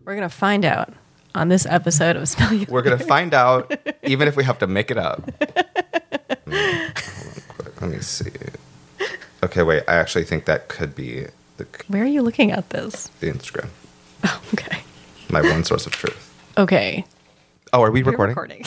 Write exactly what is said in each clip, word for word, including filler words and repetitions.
We're going to find out on this episode of Smell You We're going to find out, even if we have to make it up. Mm, hold on quick. Let me see. Okay, wait. I actually think that could be the, Where are you looking at this? the Instagram. Oh, okay. My one source of truth. Okay. Oh, are we You're recording? recording.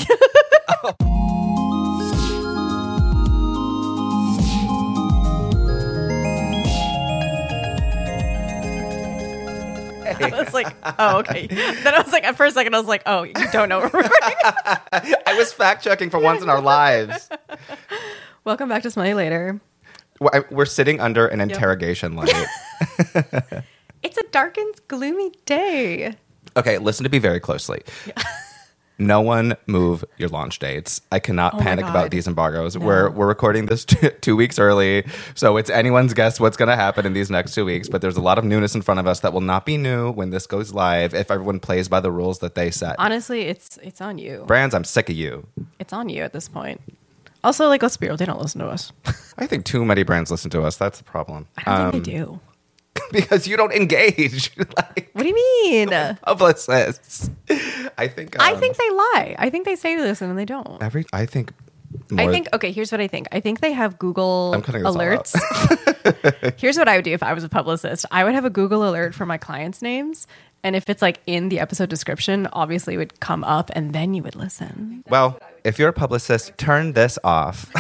I was like, oh, okay. Then I was like, for a second, I was like, oh, you don't know we're recording. I was fact checking for once in our lives. Welcome back to Smell You Later. We're we're sitting under an interrogation light. It's a dark and gloomy day. Okay, listen to me very closely. Yeah. No one move your launch dates. I cannot Oh my panic God. about these embargoes. No. We're we're recording this t- two weeks early, so it's anyone's guess what's going to happen in these next two weeks. But there's a lot of newness in front of us that will not be new when this goes live if everyone plays by the rules that they set. Honestly, it's it's on you. Brands, I'm sick of you. It's on you at this point. Also, like, let's be real, they don't listen to us. I think too many brands listen to us. That's the problem. I don't Um, think they do. because you don't engage. Like What do you mean? publicists. I think. Um, I think they lie. I think they say this and they don't. every. I think. I more- think, okay, here's what I think. I think they have Google I'm cutting this all out. alerts. Here's what I would do if I was a publicist. I would have a Google alert for my clients' names. And if it's like in the episode description, obviously it would come up and then you would listen. Well, if you're a publicist, turn this off.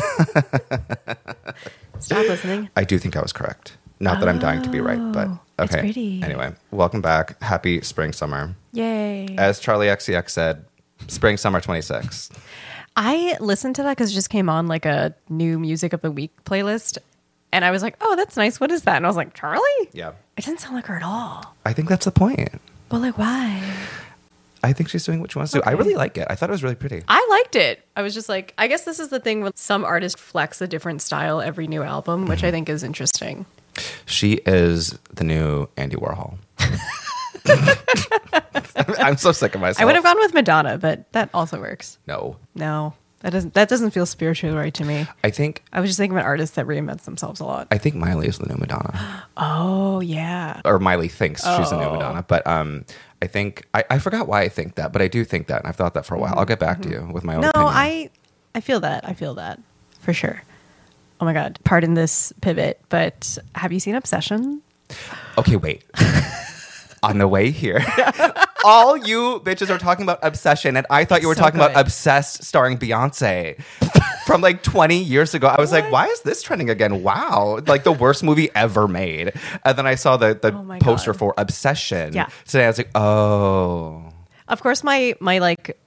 Stop listening. I do think I was correct. Not that I'm dying to be right, but Oh, it's okay. pretty. Anyway, welcome back. Happy spring, summer. Yay. As Charlie X C X said, spring, summer twenty-six. I listened to that because it just came on like a new music of the week playlist. And I was like, oh, that's nice. What is that? And I was like, Charlie? Yeah. It didn't sound like her at all. I think that's the point. But like, why? I think she's doing what she wants to do. I Okay. really like it. I thought it was really pretty. I liked it. I was just like, I guess this is the thing when some artists flex a different style every new album, which I think is interesting. She is the new Andy Warhol. I'm so sick of myself. I would have gone with Madonna, but that also works. No. No, that doesn't that doesn't feel spiritually right to me. I think I was just thinking about artists that reinvent themselves a lot. I think Miley is the new Madonna. Oh yeah. Or Miley thinks she's the new Oh. Madonna. But um, I think I, I forgot why I think that, but I do think that, and I've thought that for a while. I'll get back to you with my own No, opinion. I I feel that. I feel that for sure. Oh my God. Pardon this pivot, but have you seen Obsession? Okay, wait. On the way here, all you bitches are talking about Obsession, and I thought you were So talking good. about Obsessed starring Beyonce from like twenty years ago. I was like, why is this trending again? Wow. Like the worst movie ever made. And then I saw the, the Oh my poster God. for Obsession. Yeah. Today I was like, oh. Of course, my my like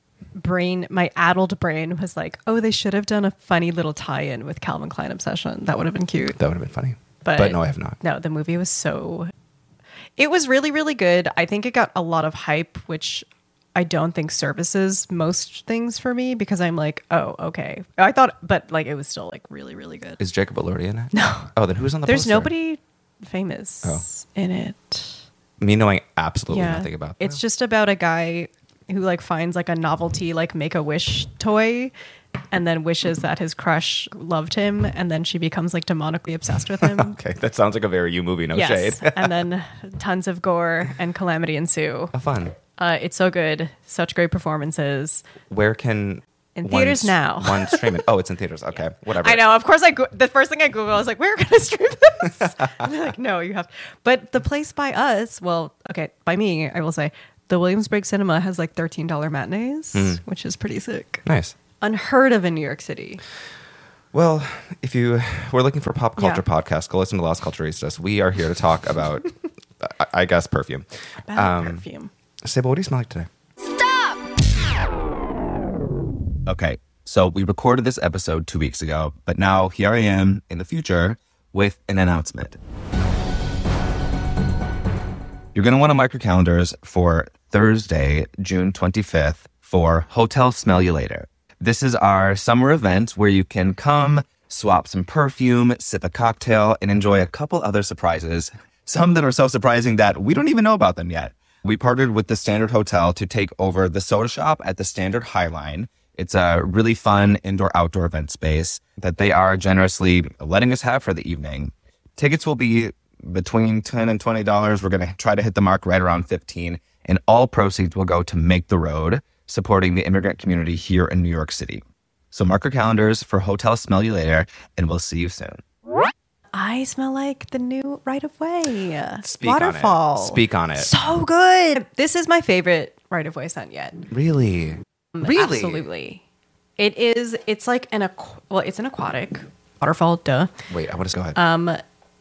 brain, my addled brain was like, oh, they should have done a funny little tie-in with Calvin Klein Obsession. That would have been cute. That would have been funny. But, But, no, I have not. No, the movie was so. It was really, really good. I think it got a lot of hype, which I don't think services most things for me because I'm like, oh, okay. I thought, but like it was still like really, really good. Is Jacob Elordi in it? No. Oh, then who's on the There's poster? nobody famous Oh. in it. Me knowing absolutely nothing about that. It's just about a guy who like finds like a novelty like Make-A-Wish toy and then wishes that his crush loved him and then she becomes like demonically obsessed with him. Okay, that sounds like a very you movie, no Yes. shade. And then tons of gore and calamity ensue. Oh, fun. Uh, it's so good. Such great performances. Where can In one theaters s- now. one stream it? Oh, it's in theaters. Okay, whatever. I know. Of course, I go- the first thing I Google, I was like, "Where can I stream this?" And they're like, "No, you have." But the place by us, well, okay, by me, I will say, the Williamsburg Cinema has like thirteen dollar matinees, Mm. which is pretty sick. Nice. Unheard of in New York City. Well, if you were looking for a pop culture Yeah. podcast, go listen to Las Culturistas. We are here to talk about, I, I guess, perfume. About Um, perfume. Sable, what do you smell like today? Okay, so we recorded this episode two weeks ago, but now here I am in the future with an announcement. You're going to want to mark your calendars for Thursday, June twenty-fifth for Hotel Smell You Later. This is our summer event where you can come, swap some perfume, sip a cocktail, and enjoy a couple other surprises. Some that are so surprising that we don't even know about them yet. We partnered with the Standard Hotel to take over the soda shop at the Standard Highline. It's a really fun indoor-outdoor event space that they are generously letting us have for the evening. Tickets will be between ten dollars and twenty dollars. We're going to try to hit the mark right around fifteen dollars. and all proceeds will go to Make the Road, supporting the immigrant community here in New York City. So mark your calendars for Hotel Smell You Later, and we'll see you soon. I smell like the new Right of Way Speak waterfall. on it. Speak on it. So good. This is my favorite Right of Way scent yet. Really? Really? Absolutely. It is. It's like an aqu- well, it's an aquatic waterfall. Duh. Wait, I want to go ahead. Um,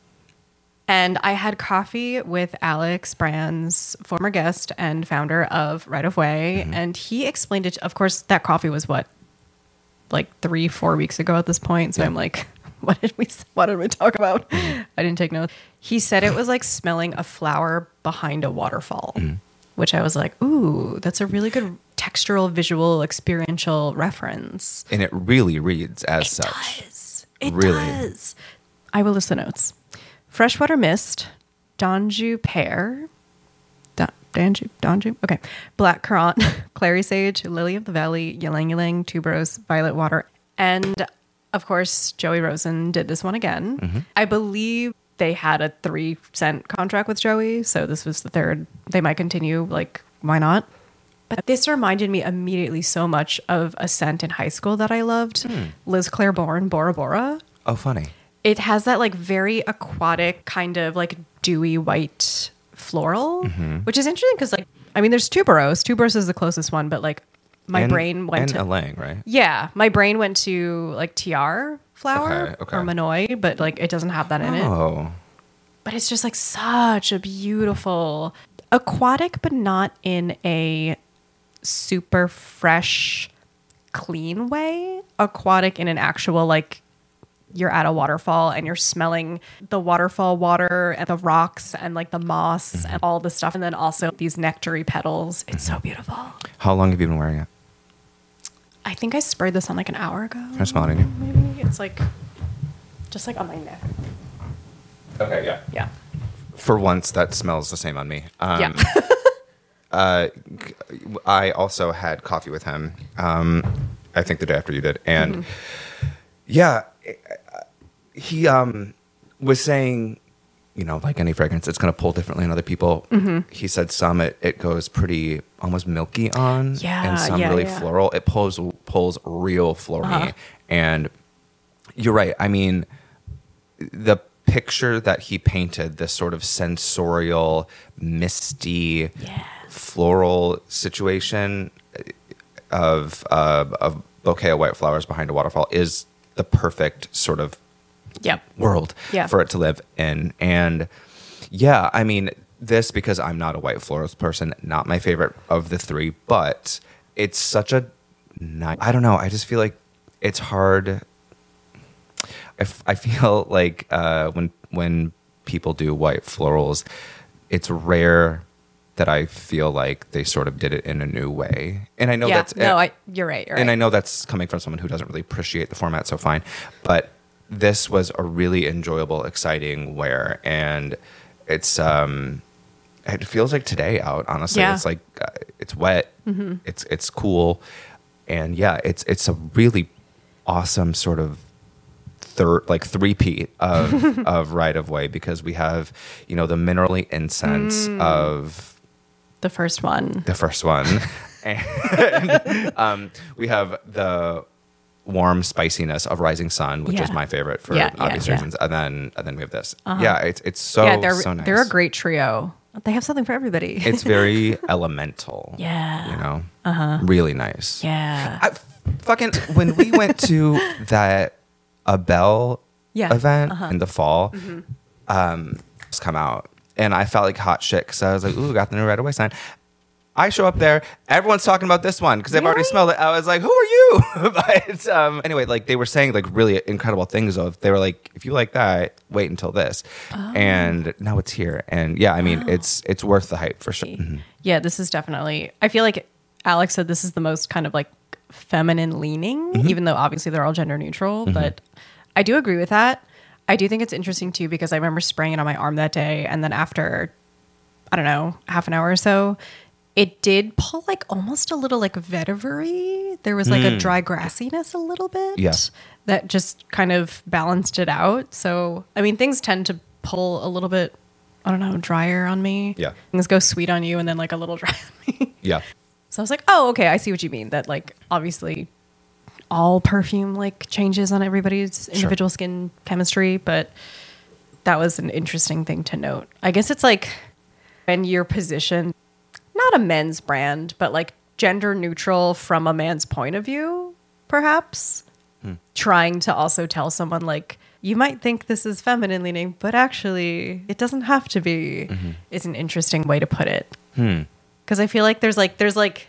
and I had coffee with Alex Brands, former guest and founder of Right of Way, Mm-hmm. and he explained it. Of course, that coffee was what, like three, four weeks ago at this point. So Yeah. I'm like, what did we? What did we talk about? I didn't take notes. He said it was like smelling a flower behind a waterfall, Mm-hmm. which I was like, ooh, that's a really good textural, visual, experiential reference. and it really reads as It such. does. It Really? does. I will list the notes. Freshwater mist, Donju pear, da, Danju, Donju, okay. Black currant, clary sage, lily of the valley, ylang ylang, tuberose, violet water. And of course, Joey Rosen did this one again. Mm-hmm. I believe they had a three cent contract with Joey. So this was the third. They might continue. Like, why not? But this reminded me immediately so much of a scent in high school that I loved. Hmm. Liz Claiborne, Bora Bora. Oh, funny. It has that like very aquatic kind of like dewy white floral, Mm-hmm. which is interesting because like, I mean, there's tuberose. Tuberose is the closest one, but like my and, brain went and to, Elang, right? yeah, my brain went to like tiar flower Okay, okay. or manoi, but like it doesn't have that in it. Oh. But it's just like such a beautiful aquatic, but not in a super fresh, clean way. Aquatic in an actual like you're at a waterfall and you're smelling the waterfall water and the rocks and like the moss Mm-hmm. and all the stuff, and then also these nectary petals. It's Mm-hmm. so beautiful. How long have you been wearing it? I think I sprayed this on like an hour ago. Can I smell it in you? Maybe it's like just like on my neck. Okay, yeah. Yeah. For once, that smells the same on me. Um, Yeah. uh, I also had coffee with him. Um, I think the day after you did, and Mm-hmm. yeah, he um, was saying, you know, like any fragrance, it's going to pull differently on other people. Mm-hmm. He said some it, it goes pretty almost milky on, Yeah, and some yeah, really yeah. floral. It pulls pulls real floral, Uh-huh. and you're right. I mean, the picture that he painted, this sort of sensorial, misty, Yeah. floral situation of uh, a bouquet of white flowers behind a waterfall is the perfect sort of Yep. world Yeah. for it to live in. And yeah, I mean, this, because I'm not a white florals person, not my favorite of the three, but it's such a nice, I don't know, I just feel like it's hard. I, f- I feel like uh, when when people do white florals, it's rare that I feel like they sort of did it in a new way. And I know yeah. that's no, I, you're right. You're and I right. know that's coming from someone who doesn't really appreciate the format so fine, but this was a really enjoyable, exciting wear, and it's um it feels like today out, honestly. Yeah. It's like uh, it's wet, it's it's cool, and yeah, it's it's a really awesome sort of third, like three-peat of of Right of Way, because we have, you know, the minerally incense of The first one. the first one, and um, we have the warm spiciness of Rising Sun, which is Yeah. my favorite for Yeah, yeah, obvious yeah. reasons, and then and then we have this. Yeah, it's it's so yeah, they're so nice. they're a great trio. They have something for everybody. It's very elemental. Yeah. you know, uh-huh. really nice. yeah. I, fucking when we went to that Abel Yeah. event Uh-huh. in the fall, um, it's come out, and I felt like hot shit because I was like, "Ooh, got the new Right Away sign." I show up there, everyone's talking about this one because they've already Really? smelled it. I was like, "Who are you?" But um, anyway, like they were saying like really incredible things. Of they were like, "If you like that, wait until this," Oh. and now it's here. And yeah, I mean, it's it's worth the hype for sure. Mhm. Yeah, this is definitely. I feel like Alex said this is the most kind of like feminine leaning, Mm-hmm. even though obviously they're all gender neutral. But I do agree with that. I do think it's interesting too because I remember spraying it on my arm that day, and then after, I don't know, half an hour or so, it did pull like almost a little like vetiver-y. There was like a dry grassiness a little bit. Yeah. That just kind of balanced it out. So I mean, things tend to pull a little bit I don't know, drier on me. Yeah. Things go sweet on you and then like a little dry on me. Yeah. So I was like, oh, okay, I see what you mean. That like obviously all perfume like changes on everybody's individual skin chemistry, but that was an interesting thing to note. I guess it's like when you're positioned, not a men's brand, but like gender neutral from a man's point of view, perhaps. Hmm. Trying to also tell someone like, you might think this is feminine leaning, but actually it doesn't have to be, mm-hmm. is an interesting way to put it. Hmm. Because I feel like there's like, there's like,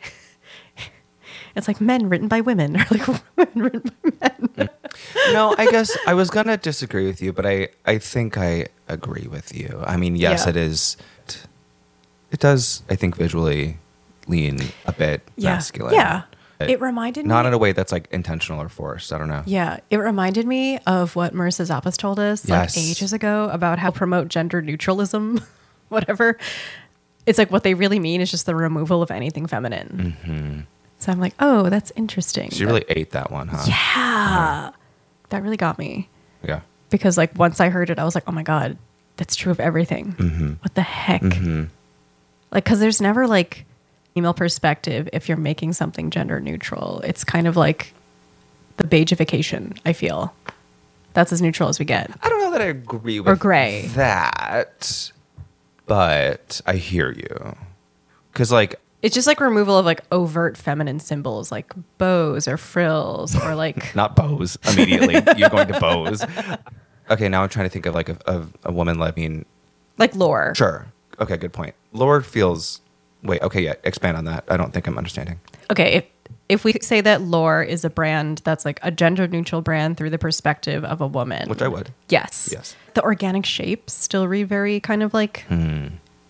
it's like men written by women or like women written by men. No, I guess I was going to disagree with you, but I, I think I agree with you. I mean, yes, Yeah. it is. It does, I think, visually lean a bit Yeah. masculine. Yeah. It, It reminded Not me. in a way that's like intentional or forced. I don't know. Yeah. It reminded me of what Marissa Zappas told us Yes. like ages ago about how promote gender neutralism, whatever. It's like what they really mean is just the removal of anything feminine. Mm-hmm. So I'm like, oh, that's interesting. She really ate that one, huh? Yeah. That really got me. Yeah. Because like once I heard it, I was like, oh my God, that's true of everything. Mm-hmm. What the heck? Mm-hmm. Like, because there's never like female perspective if you're making something gender neutral. It's kind of like the beigification, I feel. That's as neutral as we get. I don't know that I agree with Or gray. that, but I hear you. Because like, It's just like removal of like overt feminine symbols like bows or frills or like not bows immediately. You're going to bows. Okay, now I'm trying to think of like a, of a woman. I mean, like lore. sure. Okay, good point. Lore feels. Wait. Okay, yeah. Expand on that. I don't think I'm understanding. Okay, if if we say that lore is a brand that's like a gender neutral brand through the perspective of a woman, Which I would. Yes. Yes. The organic shapes still read very kind of like Hmm.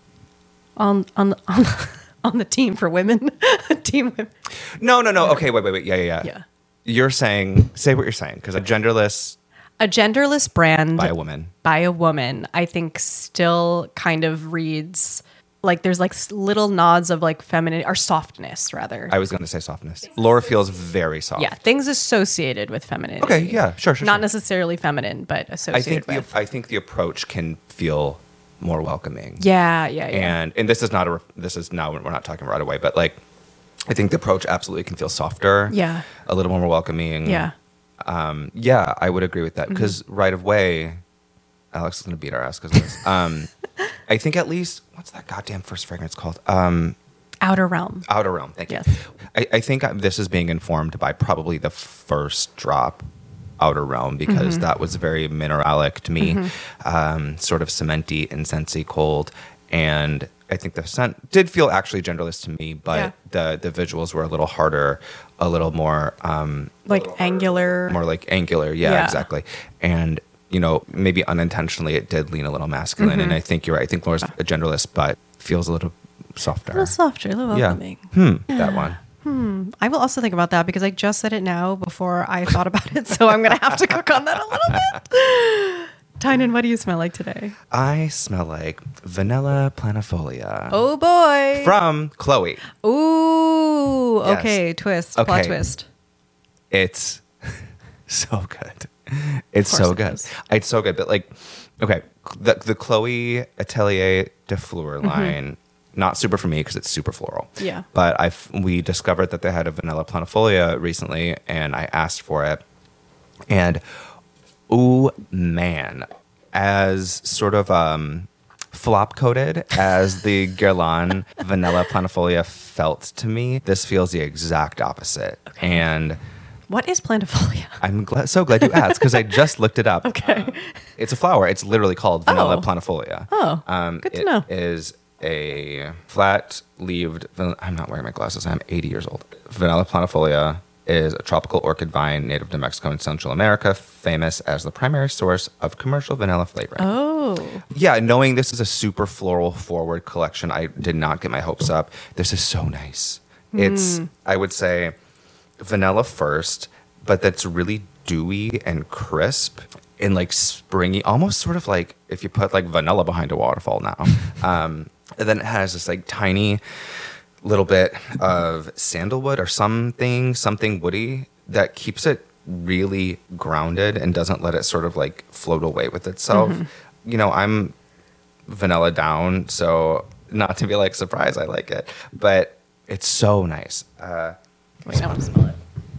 on on on on the team for women. Team women. No, no, no. Okay, wait, wait, wait. Yeah, yeah, yeah. Yeah. You're saying. Say what you're saying. Because a genderless A genderless brand by a woman. by a woman, I think still kind of reads like there's like s- little nods of like feminine or softness rather. I was going to say softness. Lore feels very soft. Yeah, things associated with femininity. Okay. Yeah. Sure. Sure. Not sure. necessarily feminine, but I associated think with. the I think the approach can feel more welcoming. yeah, yeah, yeah. And and this is not a this is now we're not talking right away, but like I think the approach absolutely can feel softer. Yeah. A little more welcoming. yeah. Um. Yeah, I would agree with that because right away, Alex is gonna beat our ass because of this. Um, I think at least what's that goddamn first fragrance called? Um, Outer Realm. Outer Realm. Thank you. Yes. I, I think this is being informed by probably the first drop, Outer Realm, because that was very mineralic to me, um, sort of cementy, incensey, cold, and I think the scent did feel actually genderless to me, but Yeah. the the visuals were a little harder, a little more um, Like angular. more like angular. Yeah, Yeah. exactly. And you know, maybe unintentionally, it did lean a little masculine, and I think you're right. I think Laura's a genderless, but feels a little softer. a little softer, a little yeah. welcoming. Hmm. That one. I will also think about that because I just said it now before I thought about it. So I'm going to have to cook on that a little bit. Tynan, what do you smell like today? I smell like vanilla planifolia. Oh boy. From Chloe. Ooh. Yes. Okay. Twist. Plot Okay. twist. It's so good. It's Of course so it good. is. It's so good. But like, okay, the the Chloe Atelier de Fleur line, not super for me because it's super floral. Yeah. But I we discovered that they had a vanilla planifolia recently, and I asked for it, and ooh man, as sort of um. flop coated as the Guerlain vanilla planifolia felt to me, this feels the exact opposite. Okay. And What is plantifolia? I'm glad, so glad you asked because I just looked it up. Okay. It's a flower. It's literally called vanilla Oh. planifolia. Oh, um, good to it know. is a flat-leaved. van- I'm not wearing my glasses. I'm eighty years old. Vanilla planifolia is a tropical orchid vine native to Mexico and Central America, famous as the primary source of commercial vanilla flavoring. Oh. Yeah, knowing this is a super floral forward collection, I did not get my hopes up. This is so nice. It's, I would say, vanilla first, but that's really dewy and crisp and like springy, almost sort of like if you put like vanilla behind a waterfall now. um, and then it has this like tiny little bit of sandalwood or something, something woody that keeps it really grounded and doesn't let it sort of like float away with itself. You know, I'm vanilla down, so not to be like surprised I like it, but it's so nice. Uh, Wait, I want to smell it.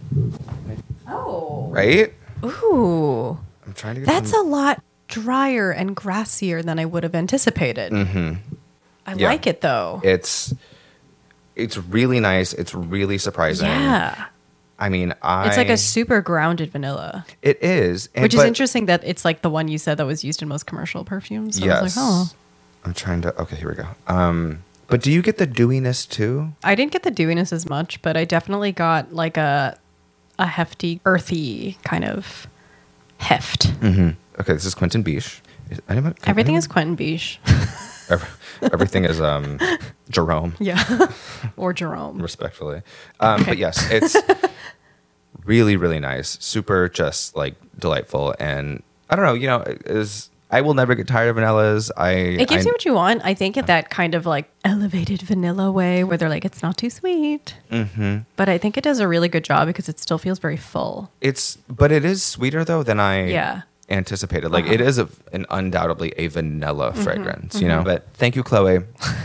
Oh. right? Ooh. I'm trying to get That's some- a lot drier and grassier than I would have anticipated. Mhm. I Yeah. like it though. It's it's really nice. It's really surprising. Yeah. I mean, I It's like a super grounded vanilla, it is, and, which is but- interesting that it's like the one you said that was used in most commercial perfumes. So Yes. I was like, oh. I'm trying to. Okay, here we go. Um, but do you get the dewiness too? I didn't get the dewiness as much, but I definitely got like a a hefty, earthy kind of heft. Mm-hmm. Okay, this is Quentin Biche. Is anyone, can Everything anyone- is Quentin Biche. Ev- Everything is um, Jerome. Yeah. Or Jerome. Respectfully, um, but yes, it's really, really nice. Super, just like delightful, and I don't know. You know, is I will never get tired of vanillas. I It gives I, you what you want. I think in that kind of like elevated vanilla way where they're like, it's not too sweet. Mm-hmm. But I think it does a really good job because it still feels very full. It's, but it is sweeter though than I Yeah. anticipated. Like Uh-huh. it is a, an undoubtedly a vanilla fragrance, you know. But thank you, Chloe.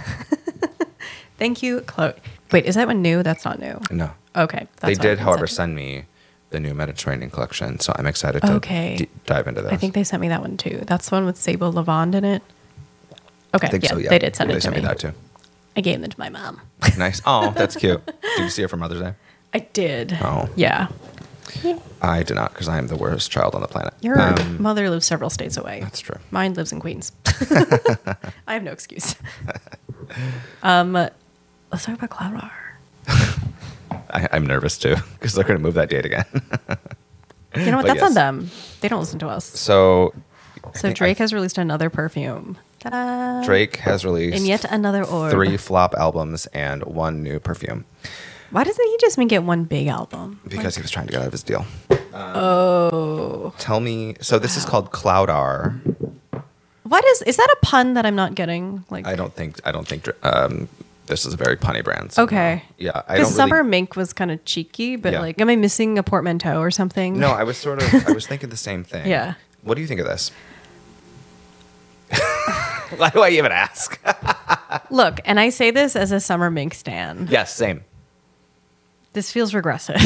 Thank you, Chloe. Wait, is that one new? That's not new. No, Okay. That's they what I did, however, said. send me the new Mediterranean collection, so I'm excited to Okay. d- dive into this. I think they sent me that one too. That's the one with Sable Lavande in it. Okay. I think yeah, so. Yeah, they did send they it to sent me. me that too. I gave them to my mom. Nice. Oh, that's cute. Did you see it for Mother's Day? I did. Oh. Yeah. I did not, because I am the worst child on the planet. Your Um, mother lives several states away. That's true. Mine lives in Queens. I have no excuse. um, let's talk about Cloudar. I, I'm nervous too, because they're going to move that date again. You know what? But That's on yes. them. They don't listen to us. So, I So think Drake I- has released another perfume. Ta-da! Drake has released in yet another orb. three flop albums and one new perfume Why doesn't he just make it one big album? because he was trying to get out of his deal. Oh, Tell me, so this is called Cloudar. what is is that a pun that I'm not getting? Like, I don't think I don't think um, this is a very punny brand. somehow. okay, Yeah, I because don't Summer really. Mink was kind of cheeky, but Yeah. like, am I missing a portmanteau or something? No, I was sort of. I was thinking the same thing. Yeah. What do you think of this? Why do I even ask? Look, and I say this as a Summer Mink stan. Yes, same. This feels regressive.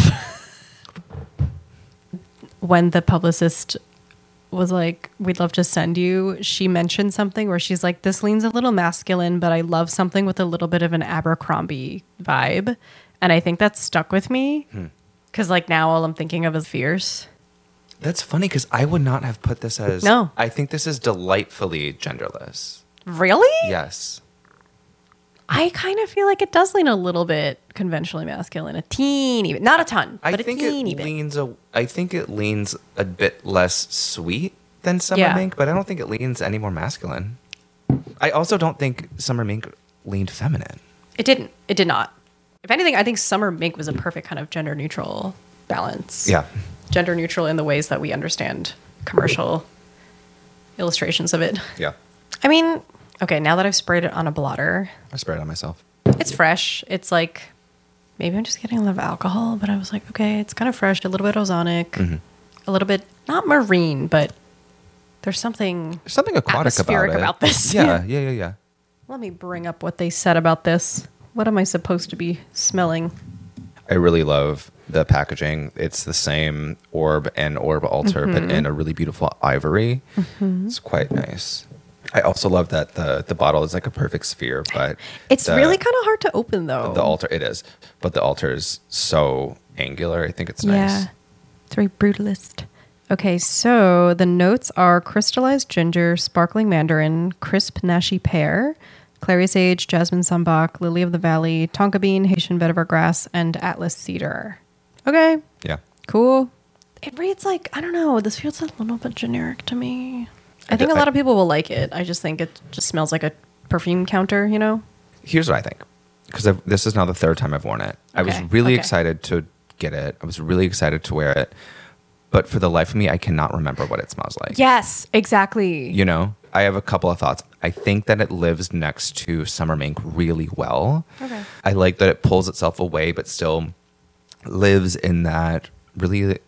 When the publicist was like, we'd love to send you, she mentioned something where she's like, this leans a little masculine, but I love something with a little bit of an Abercrombie vibe. And I think that stuck with me because like now all I'm thinking of is fierce. That's funny because I would not have put this as. No. I think this is delightfully genderless. Really? Yes. I kind of feel like it does lean a little bit conventionally masculine, a teeny bit, not a ton, I but a think teeny it bit. leans a. I think it leans a bit less sweet than Summer Yeah. Mink, but I don't think it leans any more masculine. I also don't think Summer Mink leaned feminine. It didn't. It did not. If anything, I think Summer Mink was a perfect kind of gender neutral balance. Yeah. Gender neutral in the ways that we understand commercial illustrations of it. Yeah. I mean, okay, now that I've sprayed it on a blotter, I sprayed it on myself. it's fresh. It's like, maybe I'm just getting a lot of alcohol, but I was like, okay, it's kind of fresh, a little bit ozonic, Mm-hmm. a little bit, not marine, but there's something. There's something aquatic Atmospheric about it. about this. Yeah, yeah, yeah, yeah. Let me bring up what they said about this. What am I supposed to be smelling? I really love the packaging. It's the same orb and orb altar, Mm-hmm. but in a really beautiful ivory. It's quite nice. I also love that the the bottle is like a perfect sphere, but It's the- really kind of hard to open, though. the altar. It is, but the altar is so angular. I think it's Yeah. nice. It's very brutalist. Okay, so the notes are crystallized ginger, sparkling mandarin, crisp nashi pear, clary sage, jasmine sambac, lily of the valley, tonka bean, Haitian vetiver grass, and atlas cedar. Okay, Yeah, cool. It reads like, I don't know, this feels a little bit generic to me. I I think d- a lot I- of people will like it. I just think it just smells like a perfume counter, you know? here's what I think, because this is now the third time I've worn it. I was Okay, really okay. excited to get it. I was really excited to wear it, but for the life of me, I cannot remember what it smells like. Yes, exactly. You know, I have a couple of thoughts. I think that it lives next to Summer Mink really well. Okay. I like that it pulls itself away, but still lives in that really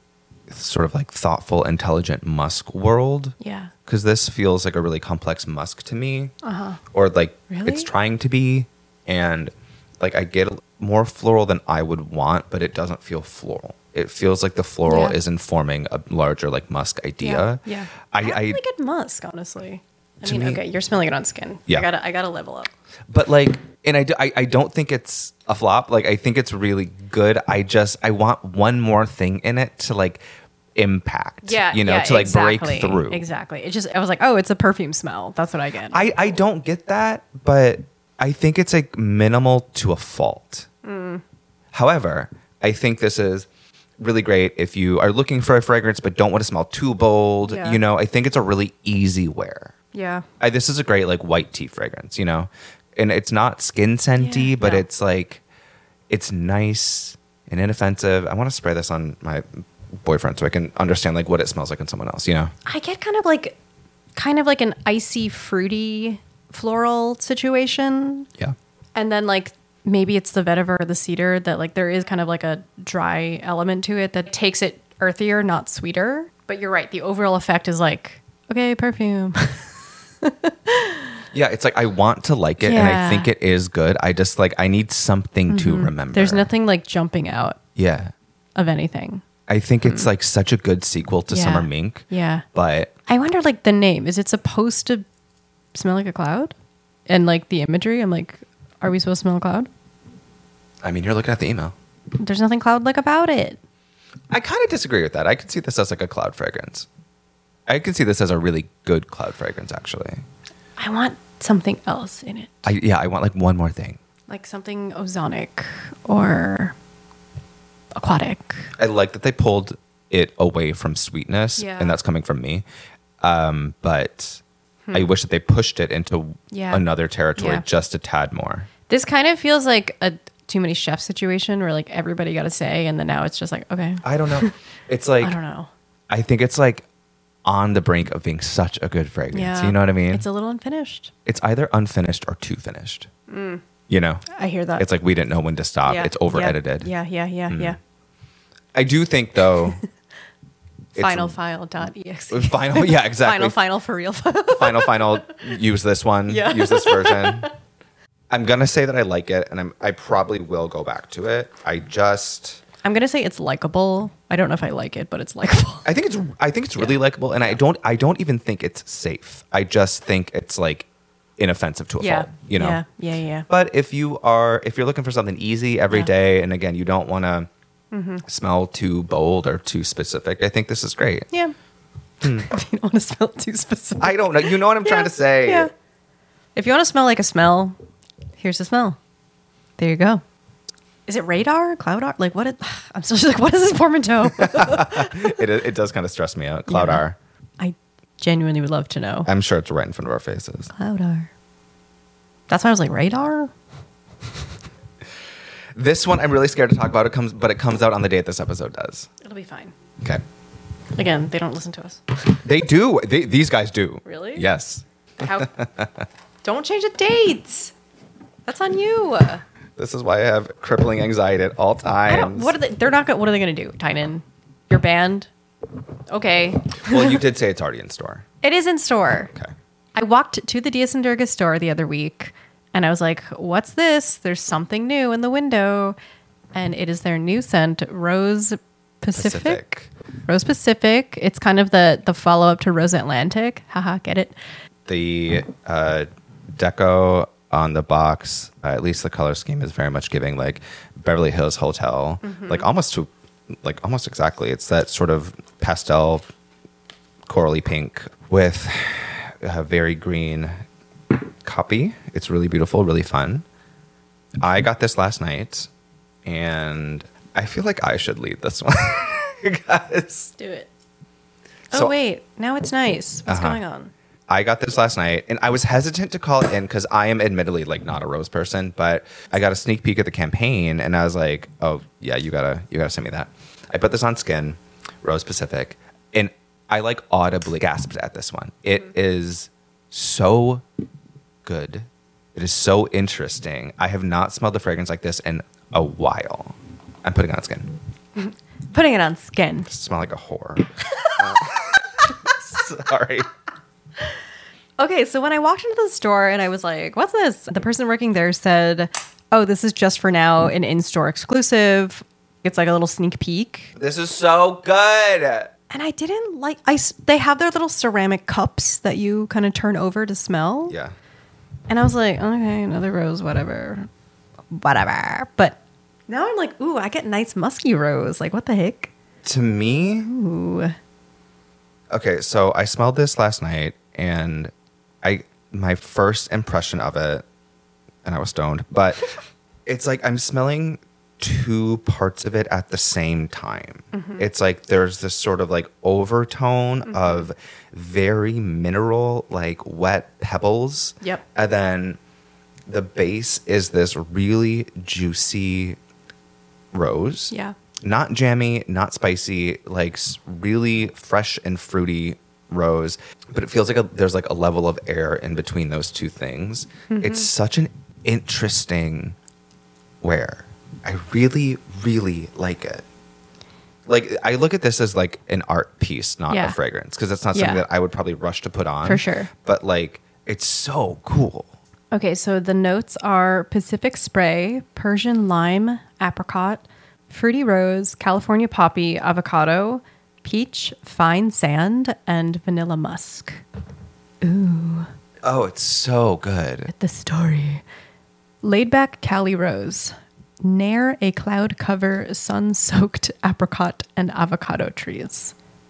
sort of like thoughtful, intelligent musk world. Yeah. Because this feels like a really complex musk to me. Uh-huh. Or like Really? it's trying to be. And like I get more floral than I would want, but it doesn't feel floral. It feels like the floral Yeah. is informing a larger like musk idea. Yeah. yeah. I, I, don't I really get musk, honestly. I To mean, me- okay, you're smelling it on skin. Yeah. I gotta, I gotta level up. But like, and I, do- I, I don't think it's a flop. Like, I think it's really good. I just, I want one more thing in it to like impact, Yeah. you know, yeah, to like exactly, break through. Exactly. It just, I was like, oh, it's a perfume smell. That's what I get. I, I don't get that, but I think it's like minimal to a fault. Mm. However, I think this is really great if you are looking for a fragrance but don't want to smell too bold. Yeah. You know, I think it's a really easy wear. yeah. I, this is a great like white tea fragrance, you know, and it's not skin scenty, Yeah, but no. it's like it's nice and inoffensive. I want to spray this on my boyfriend so I can understand like what it smells like on someone else, you know. I get kind of like, kind of like an icy, fruity floral situation. Yeah. And then like maybe it's the vetiver or the cedar that like there is kind of like a dry element to it that takes it earthier, not sweeter. But you're right. The overall effect is like, okay, perfume. Yeah, it's like I want to like it and I Yeah. think it is good. I just like I need something to remember. There's nothing like jumping out Yeah. of anything. I think it's like such a good sequel to Yeah. Summer Mink. Yeah. But I wonder like the name. Is it supposed to smell like a cloud? And like the imagery, I'm like, are we supposed to smell a cloud? I mean, you're looking at the email. There's nothing cloud-like about it. I kind of disagree with that. I could see this as like a cloud fragrance. I could see this as a really good cloud fragrance, actually. I want something else in it. I yeah, I want like one more thing. Like something ozonic or aquatic. I like that they pulled it away from sweetness, Yeah. and that's coming from me. Um, but I wish that they pushed it into Hmm. Yeah. another territory Yeah. just a tad more. This kind of feels like a too many chefs situation where like everybody got to say, and then now it's just like, okay, I don't know. It's like I don't know. I think it's like on the brink of being such a good fragrance. Yeah. You know what I mean? It's a little unfinished. It's either unfinished or too finished. You know? I hear that. It's like we didn't know when to stop. Yeah. It's over edited. Yeah, yeah, yeah, yeah. yeah. I do think though it's- Final file dot exe. Final yeah, exactly. Final final for real. final final use this one. Yeah. Use this version. I'm gonna say that I like it and I'm I probably will go back to it. I just I'm gonna say it's likable. I don't know if I like it, but it's likable. I think it's I think it's really likable and I don't I don't even think it's safe. I just think it's like inoffensive to a Yeah, fault. You know? Yeah, yeah, yeah. But if you are, if you're looking for something easy every Yeah. day, and again, you don't want to Mm-hmm. smell too bold or too specific, I think this is great. Yeah. If you don't want to smell too specific. I don't know. You know what I'm trying to say? Yeah. If you want to smell like a smell, here's the smell. There you go. Is it radar? Cloudar? Like what? It, I'm still just like, what is this portmanteau? It, it does kind of stress me out. Cloud Yeah. R. I genuinely would love to know. I'm sure it's right in front of our faces. Cloudar. That's why I was like, radar? This one I'm really scared to talk about. It comes, but it comes out on the date this episode does. It'll be fine. Okay. Again, they don't listen to us. They do. They, these guys do. Really? Yes. How? Don't change the dates. That's on you. This is why I have crippling anxiety at all I don't. times. What are they? They're not. Go, what are they going to do? Tynan, your band. Okay. Well, you did say it's already in store. It is in store. Okay. I walked to the Dias and Durga store the other week, and I was like, "What's this? There's something new in the window," and it is their new scent, Rose Pacific. Pacific. Rose Pacific. It's kind of the the follow up to Rose Atlantic. Haha, get it? The uh, deco on the box, uh, at least the color scheme, is very much giving like Beverly Hills Hotel, like almost to, like almost exactly. It's that sort of pastel, corally pink with a very green copy. It's really beautiful, really fun. I got this last night, and I feel like I should lead this one, guys. Do it. So- oh wait, now it's nice. What's Uh-huh. going on? I got this last night, and I was hesitant to call it in because I am admittedly like not a rose person, but I got a sneak peek at the campaign, and I was like, "Oh yeah, you gotta you gotta send me that." I put this on Skin, Rose Pacific, and I like audibly gasped at this one. It is so good. It is so interesting. I have not smelled a fragrance like this in a while. I'm putting it on Skin. Putting it on skin. Smell like a whore. Uh, sorry. Okay, so when I walked into the store and I was like, what's this? The person working there said, oh, this is just for now an in-store exclusive. It's like a little sneak peek. This is so good. And I didn't like, I, s- they have their little ceramic cups that you kind of turn over to smell. Yeah. And I was like, okay, another rose, whatever. Whatever. But now I'm like, ooh, I get nice musky rose. Like, what the heck? To me, Ooh. okay, so I smelled this last night, and I my first impression of it, and I was stoned, but it's like I'm smelling two parts of it at the same time. Mm-hmm. It's like there's this sort of like overtone mm-hmm. of very mineral, like wet pebbles. Yep. And then the base is this really juicy rose. Yeah. Not jammy, not spicy, like s- really fresh and fruity rose. But it feels like a, there's like a level of air in between those two things. Mm-hmm. It's such an interesting wear. I really, really like it. Like, I look at this as like an art piece, not Yeah. a fragrance, because it's not something Yeah. that I would probably rush to put on. For sure. But like, it's so cool. Okay, so the notes are Pacific Spray, Persian Lime, Apricot, Fruity Rose, California Poppy, Avocado, Peach, Fine Sand, and Vanilla Musk. Ooh. Oh, it's so good. The story. Laid back Cali Rose. Nair a cloud cover, sun-soaked apricot and avocado trees.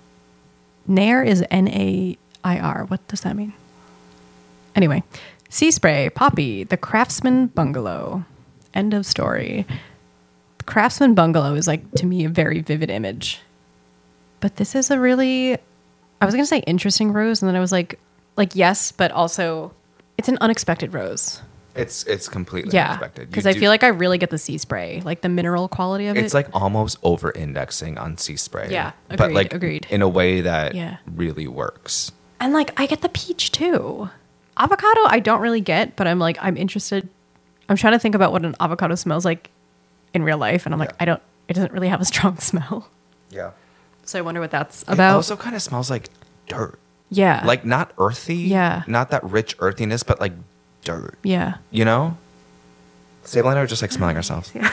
Nair is N A I R. What does that mean? Anyway. Sea Spray, Poppy, The Craftsman Bungalow. End of story. The Craftsman Bungalow is like, to me, a very vivid image. But this is a really, I was going to say interesting rose, and then I was like, like, yes, but also it's an unexpected rose. It's it's completely Yeah, unexpected. because You I do- feel like I really get the sea spray, like the mineral quality of it. it's like almost over indexing on sea spray. Yeah, but agreed, like agreed. in a way that Yeah. really works. And like I get the peach too. Avocado I don't really get, but I'm like I'm interested. I'm trying to think about what an avocado smells like in real life, and I'm like Yeah. I don't. It doesn't really have a strong smell. Yeah. So I wonder what that's It about. also kind of smells like dirt. yeah, Like not earthy. Yeah. Not that rich earthiness, but like dirt. yeah. You know? Sable and I are just like smelling ourselves. Yeah.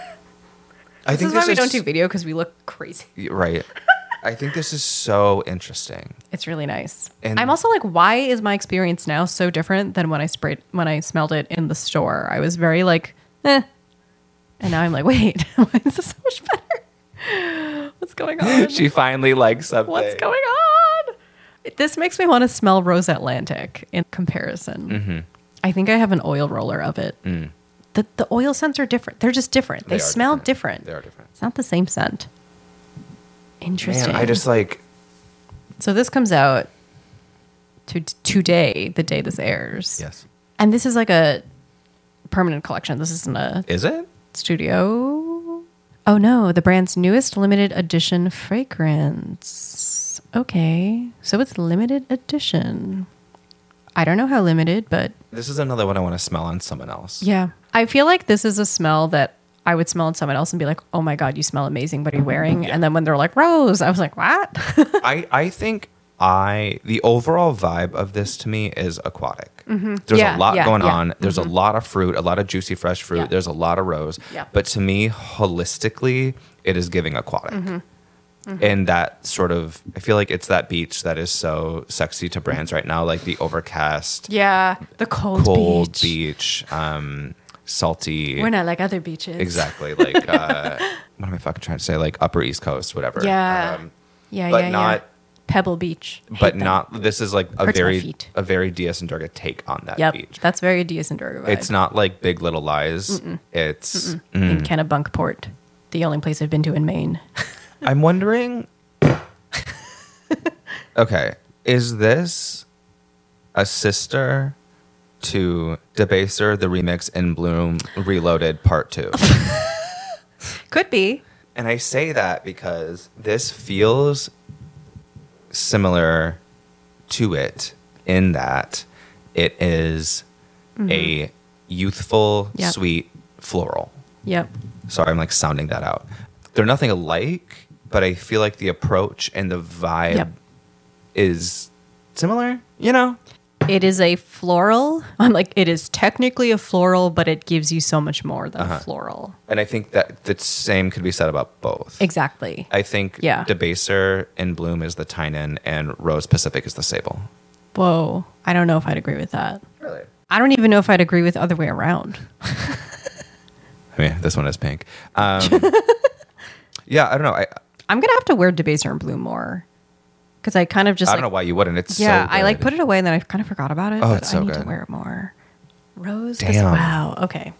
I This think is why this we is don't do video because we look crazy. right. I think this is so interesting. It's really nice. And- I'm also like, why is my experience now so different than when I sprayed when I smelled it in the store? I was very like, eh. And now I'm like, wait, why is this so much better? What's going on? She finally likes something. What's going on? This makes me want to smell Rose Atlantic in comparison. Mm-hmm. I think I have an oil roller of it. Mm. The, the oil scents are different. They're just different. They, They are smell different. different. They are different. It's not the same scent. Interesting. Man, I just like So this comes out to today, the day this airs. yes. And this is like a permanent collection. This isn't a Is it? studio. Oh no, the brand's newest limited edition fragrance. Okay. So it's limited edition. I don't know how limited, but This is another one I want to smell on someone else. yeah. I feel like this is a smell that I would smell on someone else and be like, "Oh my god, you smell amazing. What are you wearing?" Yeah. And then when they're like, "Rose," I was like, "What?" I, I think I the overall vibe of this to me is aquatic. There's Mm-hmm. Yeah, a lot yeah, going yeah. on. There's a lot of fruit, a lot of juicy fresh fruit. Yeah. There's a lot of rose. Yeah. But to me, holistically, it is giving aquatic. Mm-hmm. And that sort of I feel like it's that beach that is so sexy to brands right now, like the overcast, Yeah, the cold, cold beach. beach, um, salty. We're not like other beaches. Exactly. Like uh, what am I fucking trying to say? Like Upper East Coast, whatever. Yeah. Um, Yeah, but yeah, not yeah. Pebble Beach. Hate but them. not this is like a Hurts my very feet. a very Diaz and Durga take on that Yep, beach. that's very Diaz and Durga vibe. It's not like Big Little Lies. It's in Kennebunkport, the only place I've been to in Maine. I'm wondering okay, is this a sister to Debaser the remix in Bloom Reloaded Part two? Could be. And I say that because this feels similar to it in that it is a youthful, Yep. sweet floral. Yep. Sorry, I'm like sounding that out. they're nothing alike, but I feel like the approach and the vibe Yep. is similar, you know? It is a floral. I'm like, it is technically a floral, but it gives you so much more than Uh-huh. a floral. And I think that the same could be said about both. Exactly. I think Yeah. Debaser in Bloom is the Tynan and Rose Pacific is the Sable. Whoa. I don't know if I'd agree with that. Really? I don't even know if I'd agree with the other way around. I mean, this one is pink. Um, yeah, I don't know. I I'm going to have to wear Debaser and Bloom more. Because I kind of just I like, don't know why you wouldn't. It's yeah, so I like good. put it away and then I kind of forgot about it. Oh, but it's I so need to good. wear it more. Rose. 'cause- Damn. Wow. Okay.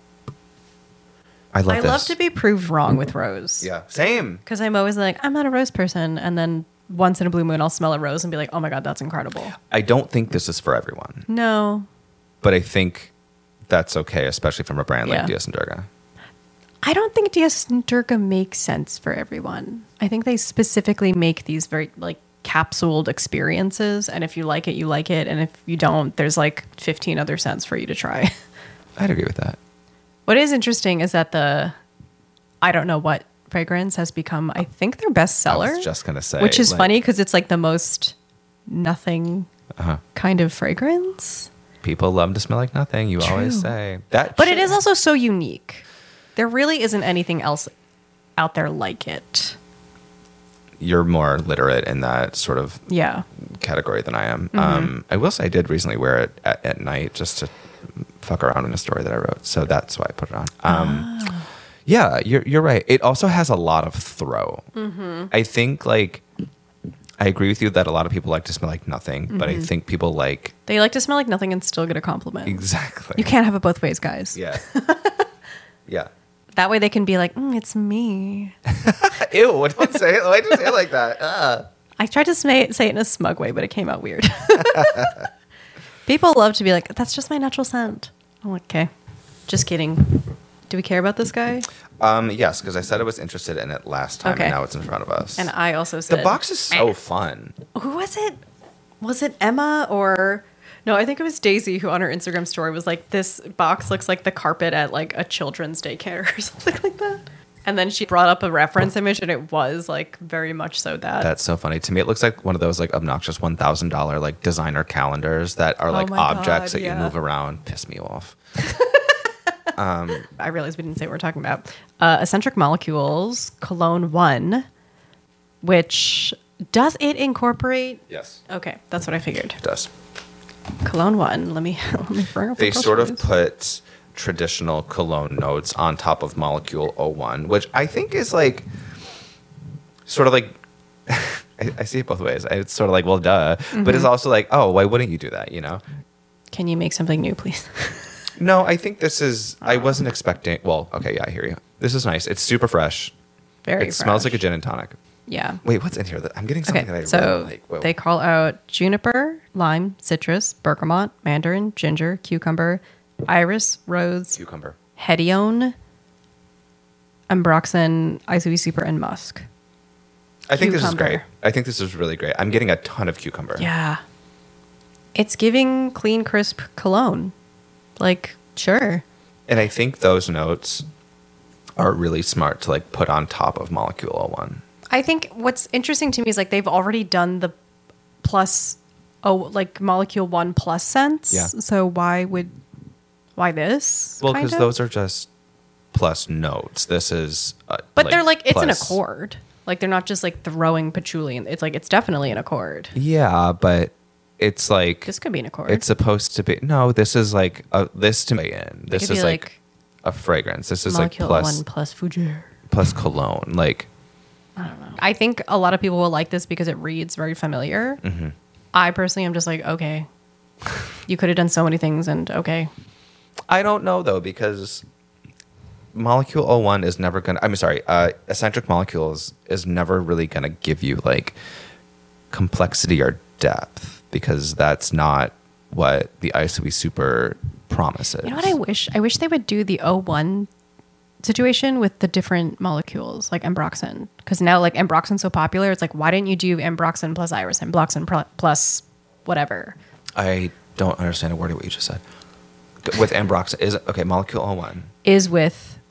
I love I this. love to be proved wrong with rose. Yeah, same. Because I'm always like, I'm not a rose person. And then once in a blue moon, I'll smell a rose and be like, oh my God, that's incredible. I don't think this is for everyone, No. but I think that's okay, especially from a brand Yeah. like Dias and Durga. I don't think Dias and Durga makes sense for everyone. I think they specifically make these very like capsuled experiences. And if you like it, you like it. And if you don't, there's like fifteen other scents for you to try. I'd agree with that. What is interesting is that the, I don't know what fragrance has become, I think their best seller. I was just gonna say, Which is like- funny because it's like the most nothing Uh-huh. kind of fragrance. People love to smell like nothing. You always True. say that, But shit- it is also so unique. There really isn't anything else out there like it. You're more literate in that sort of Yeah. category than I am. Mm-hmm. Um, I will say I did recently wear it at, at night just to fuck around in a story that I wrote. So that's why I put it on. Um, Ah. Yeah, you're you're right. It also has a lot of throw. Mm-hmm. I think like I agree with you that a lot of people like to smell like nothing, but Mm-hmm. I think people like They like to smell like nothing and still get a compliment. exactly. You can't have it both ways, guys. Yeah. Yeah. That way they can be like, mm, it's me. Ew! Don't say it. Why do you say it like that? Uh. I tried to say, say it in a smug way, but it came out weird. People love to be like, that's just my natural scent. I'm like, okay. Just kidding. Do we care about this guy? Um, yes, because I said I was interested in it last time, Okay. and now it's in front of us. And I also the said, box is so fun. who was it? Was it Emma or no? I think it was Daisy who on her Instagram story was like, "This box looks like the carpet at like a children's daycare or something like that." And then she brought up a reference image, and it was like very much so that. That's so funny. To me, it looks like one of those like obnoxious one thousand dollar like designer calendars that are like my objects God, that yeah. you move around. Piss me off. I realized we didn't say what we're talking about. Uh, Eccentric Molecules Cologne One, which does it incorporate? Yes, Okay, that's what I figured. it does. Cologne One. Let me let me bring up the They press sort of release. put traditional cologne notes on top of Molecule oh one, which I think is like sort of like I, I see it both ways. It's sort of like, well, duh, Mm-hmm. but it's also like, oh, why wouldn't you do that? You know? Can you make something new, please? No, I think this is. I wasn't expecting. Well, okay, yeah, I hear you. This is nice. It's super fresh. Very. it smells like a fresh. gin and tonic. Yeah. Wait, what's in here? I'm getting something Okay, that I so really like. Whoa. they call out juniper, lime, citrus, bergamot, mandarin, ginger, cucumber, iris, rose, cucumber. hedione, ambroxan, isoe super, and musk. I think this is Cucumber. great. I think this is really great. I'm getting a ton of cucumber. Yeah. It's giving clean, crisp cologne. Like, sure. And I think those notes are really smart to like put on top of Molecule oh one. I think what's interesting to me is like they've already done the plus, oh, like molecule one plus scents. Yeah. So why would, why this? Well, kind because of? those are just plus notes. This is. Uh, But they're like, it's an plus- accord. Like they're not just like throwing patchouli. In. It's like, it's definitely an accord. Yeah, but it's like This could be an accord. it's supposed to be. No, this is like a this to me in. This could is be like, like a fragrance. This is molecule like plus one plus fougere. plus cologne. Like I think a lot of people will like this because it reads very familiar. Mm-hmm. I personally am just like, okay, you could have done so many things and okay. I don't know though because Molecule oh one is never gonna. I'm sorry. Uh, eccentric molecules is never really gonna give you like complexity or depth because that's not what the isoe super promises. You know what I wish? I wish they would do the oh one situation with the different molecules, like ambroxan. Because now, like, ambroxan's so popular, it's like, why didn't you do ambroxan plus iris, ambroxan pl- plus whatever? I don't understand a word of what you just said. With ambroxan is okay. Molecule oh one. Is with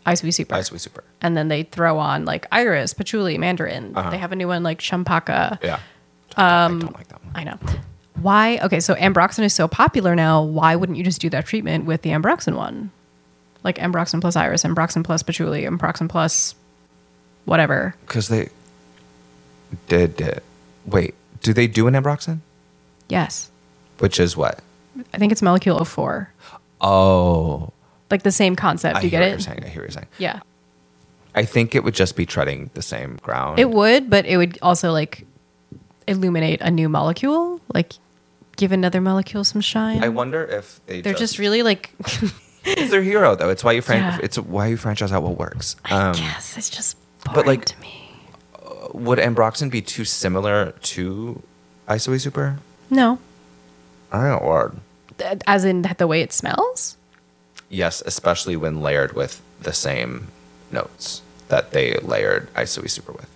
Ice Super. Ice Super. And then they throw on like iris, patchouli, mandarin. Uh-huh. They have a new one like champaka. Yeah. Um, I don't like that one. I know. Why? Okay, so Ambroxan is so popular now. Why wouldn't you just do that treatment with the Ambroxan one? Like Ambroxan plus iris, Ambroxan plus patchouli, Ambroxan plus whatever. Because they did it. Wait, do they do an Ambroxan? Yes. Which is what? I think it's molecule oh four. Oh. Like the same concept. I you hear get what it? you're saying. I hear what you're saying. Yeah. I think it would just be treading the same ground. It would, but it would also like illuminate a new molecule, like give another molecule some shine. I wonder if they They're just, really like it's their hero though. It's why you fran- Yeah. it's why you franchise out what works. I Um, guess it's just boring but, like, to me. would Ambroxan be too similar to Isoe Super? No. I don't know. Th- As in the way it smells? Yes, especially when layered with the same notes that they layered Isoe Super with.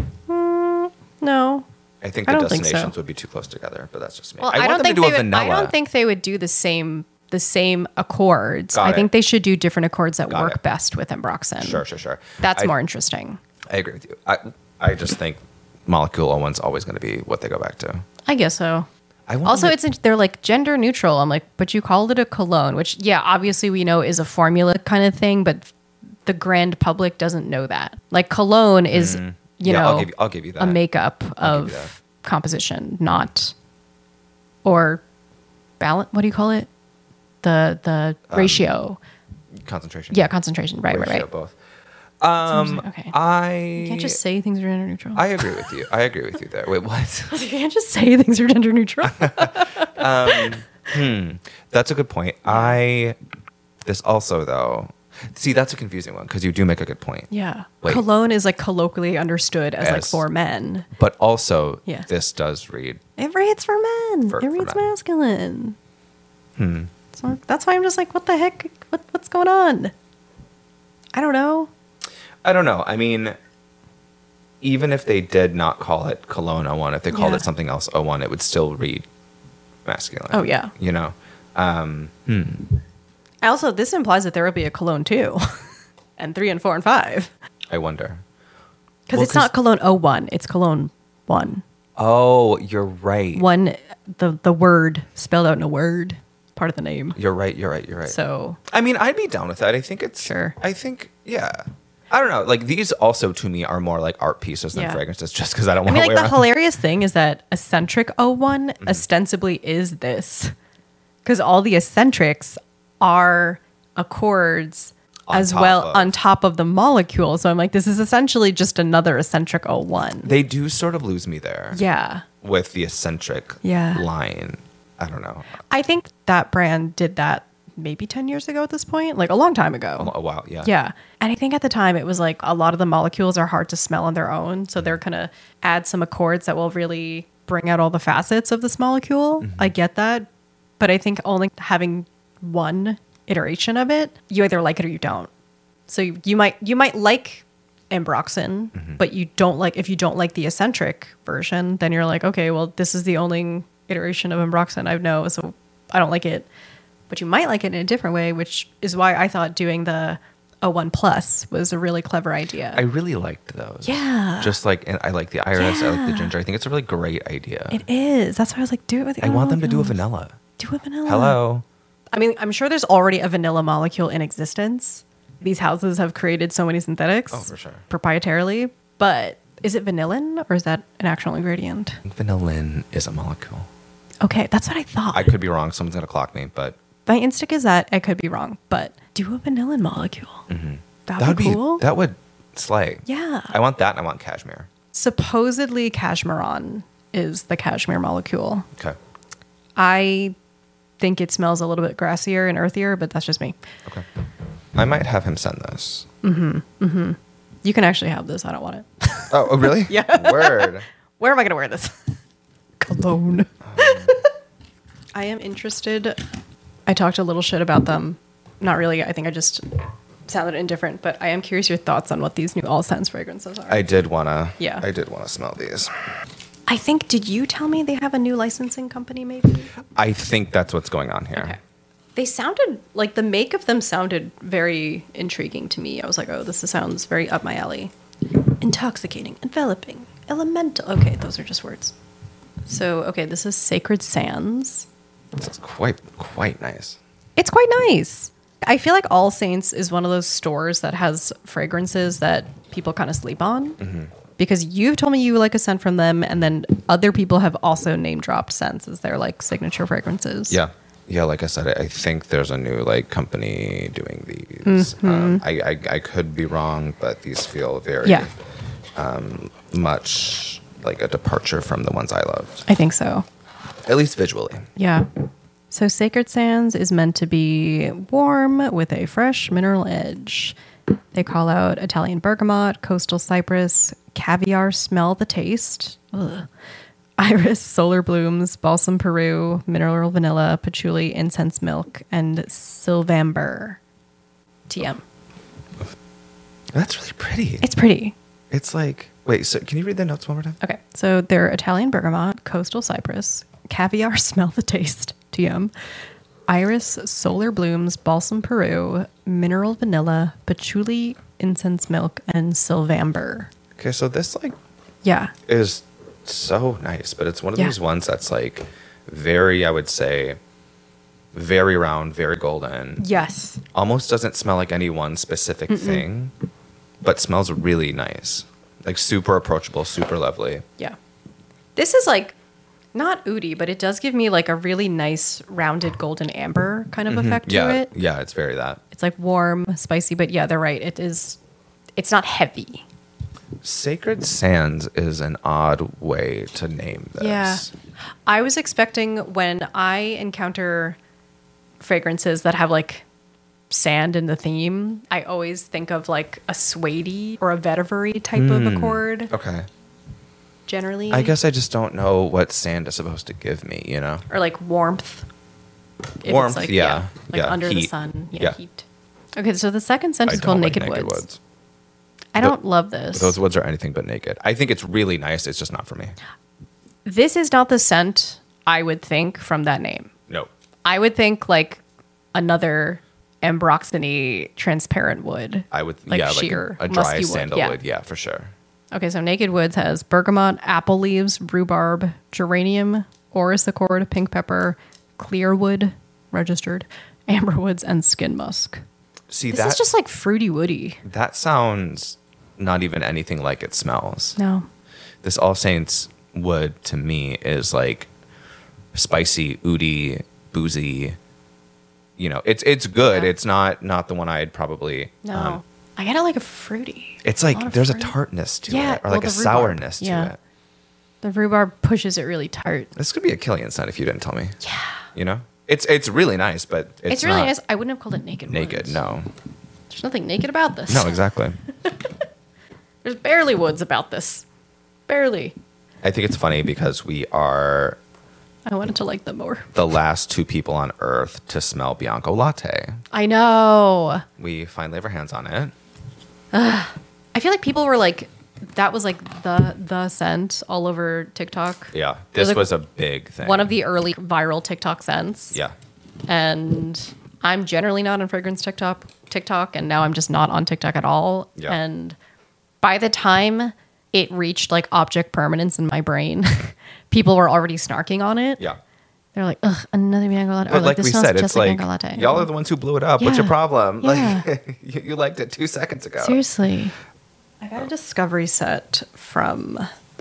No. I think I the don't think so. destinations would be too close together, but that's just me. Well, I I, want don't them think to do they a would, vanilla. I don't think they would do the same the same accords. Got I it. think they should do different accords that Got work it. best with Ambroxan. Sure, sure, sure. That's I- more interesting. I agree with you. I I just think Molecule oh one's always going to be what they go back to. I guess so. I want Also, them it's they're like gender neutral. I'm like, but you called it a cologne, which yeah, obviously we know is a formula kind of thing, but the grand public doesn't know that. Like cologne is, you Mm. Yeah, know, I'll give you- I'll give you that. a makeup I'll give you of composition, not or balance. What do you call it? The the Um, ratio. concentration. Yeah, concentration. Right, Ratio, right, right. Both. Um, Okay. I You can't just say things are gender neutral. I agree with you. I agree with you there. Wait, what? you can't just say things are gender neutral. That's a good point. I this also though. See, that's a confusing one because you do make a good point. yeah. Wait. Cologne is like colloquially understood as like As- for men. But also, Yeah. this does read. It reads for men. For- it for reads men. masculine. Hmm. So that's why I'm just like, what the heck? What what's going on? I don't know. I don't know. I mean, even if they did not call it Cologne oh one, if they called Yeah. it something else oh one, it would still read masculine. Oh, yeah. You know? Um, Also, this implies that there will be a cologne two, and three and four and five, I wonder. because Well, it's not 'cause- cologne oh one. It's cologne one. Oh, you're right. One, the the word spelled out in a word, part of the name. You're right. You're right. You're right. So I mean, I'd be down with that. I think it's Sure. I think yeah. I don't know. Like these also to me are more like art pieces than Yeah. fragrances, just because I don't I want mean, to like wear the them. hilarious thing is that eccentric oh one Mm-hmm. ostensibly is this, because all the eccentrics are accords On as top well of- on top of the molecule. So I'm like, this is essentially just another eccentric oh one. They do sort of lose me there. Yeah. With the eccentric Yeah. line. I don't know. I think that brand did that maybe ten years ago at this point, like a long time ago. A while, yeah. Yeah. And I think at the time it was like a lot of the molecules are hard to smell on their own. So they're going to add some accords that will really bring out all the facets of this molecule. I get that. But I think only having one iteration of it, you either like it or you don't. So you, you might you might like Ambroxan, but you don't like if you don't like the eccentric version, then you're like, okay, well, this is the only iteration of Ambroxan I know, so I don't like it. But you might like it in a different way, which is why I thought doing the oh one Plus was a really clever idea. I really liked those. Yeah. Just like, and I like the iris, I like the Yeah. ginger. I think it's a really great idea. It is. That's why I was like, do it with the I want them to do a molecules. vanilla. Do a vanilla. Hello. I mean, I'm sure there's already a vanilla molecule in existence. These houses have created so many synthetics. Oh, for sure. Proprietarily. But is it vanillin or is that an actual ingredient? Vanillin is a molecule. Okay, that's what I thought. I could be wrong. Someone's going to clock me, but My instinct is that I could be wrong, but do a vanillin molecule. that That'd would be be, cool. that would slay. Yeah. I want that and I want cashmere. Supposedly, cashmeron is the cashmere molecule. Okay. I think it smells a little bit grassier and earthier, but that's just me. Okay. I might have him send this. You can actually have this. I don't want it. Oh, oh really? Yeah. Word. Where am I going to wear this? Cologne. I am interested. I talked a little shit about them. Not really. I think I just sounded indifferent, but I am curious your thoughts on what these new All Scents fragrances are. I did want to. Yeah. I did want to smell these. I think, did you tell me they have a new licensing company maybe? I think that's what's going on here. Okay. They sounded like the make of them sounded very intriguing to me. I was like, oh, this sounds very up my alley. Intoxicating, enveloping, elemental. Okay, those are just words. So, okay, this is Sacred Sands. It's quite quite nice. It's quite nice. I feel like All Saints is one of those stores that has fragrances that people kind of sleep on. Mm-hmm. Because you've told me you like a scent from them, and then other people have also name dropped scents as their like signature fragrances. Yeah. Yeah, like I said, I think there's a new like company doing these. Mm-hmm. Um, I, I I could be wrong, but these feel very Yeah. um, much like a departure from the ones I loved, I think so. at least visually. Yeah. So Sacred Sands is meant to be warm with a fresh mineral edge. They call out Italian bergamot, coastal cypress, caviar, smell the taste, ugh, iris, solar blooms, balsam Peru, mineral vanilla, patchouli, incense milk, and sylvamber. T M. That's really pretty. It's pretty. It's like, wait, so can you read the notes one more time? Okay, so they're Italian bergamot, coastal cypress, caviar, smell the taste, T M, iris, solar blooms, balsam Peru, mineral vanilla, patchouli, incense milk, and sylvamber. Okay, so this like Yeah. is so nice, but it's one of Yeah. these ones that's like very, I would say, very round, very golden. Yes. Almost doesn't smell like any one specific Mm-mm. thing, but smells really nice. Like super approachable, super lovely. Yeah. This is like not oody, but it does give me like a really nice rounded golden amber kind of effect Mm-hmm. Yeah, to it. yeah, it's very that. It's like warm, spicy, but yeah, they're right. It is, it's not heavy. Sacred Sands is an odd way to name this. Yeah. I was expecting when I encounter fragrances that have like sand in the theme, I always think of like a suede or a vetiver type of accord Okay. generally. I guess I just don't know what sand is supposed to give me, you know? Or like warmth. If it's Warmth, like, yeah. Like Yeah, under the heat. sun. Yeah, Yeah. heat. Okay, so the second scent I is called don't like Naked, Woods. I The- don't love this. Those woods are anything but naked. I think it's really nice. It's just not for me. This is not the scent I would think from that name. No. I would think like another ambroxany transparent wood. I would, Like yeah, sheer, like a, a dry musky wood, sandalwood. yeah. Yeah. for sure. Okay, so Naked Woods has bergamot, apple leaves, rhubarb, geranium, orris accord, pink pepper, clearwood, registered, amber woods, and skin musk. See, This that is just like fruity woody. that sounds not even anything like it smells. No. This All Saints wood to me is like spicy, oody, boozy. You know, it's it's good. Yeah. It's not not the one I'd probably. No. um, I get it like a fruity. it's A like lot of there's a fruit. tartness to Yeah, it, or well, like a the rhubarb. sourness to Yeah. it. The rhubarb pushes it really tart. This could be a Killian scent if you didn't tell me. Yeah. You know, it's it's really nice, but it's, It's, really not nice. I wouldn't have called it Naked naked. Woods. No, There's nothing naked about this. no, exactly. There's barely woods about this. Barely. I think it's funny because we are I wanted to like them more. the last two people on Earth to smell Bianco Latte. I know. We finally have our hands on it. I feel like people were like, that was like the the scent all over TikTok. Yeah, It was this like was a big thing. One of the early viral TikTok scents. yeah. And I'm generally not on fragrance TikTok, TikTok, and now I'm just not on TikTok at all. Yeah. And by the time it reached like object permanence in my brain, people were already snarking on it. Yeah. They're like, ugh, another Bianco latte. Or But like, like this we smells said, just it's like like, Bianco latte. y'all are the ones who blew it up. What's Yeah. your problem? Yeah. Like you, you liked it two seconds ago. Seriously. I got a discovery set from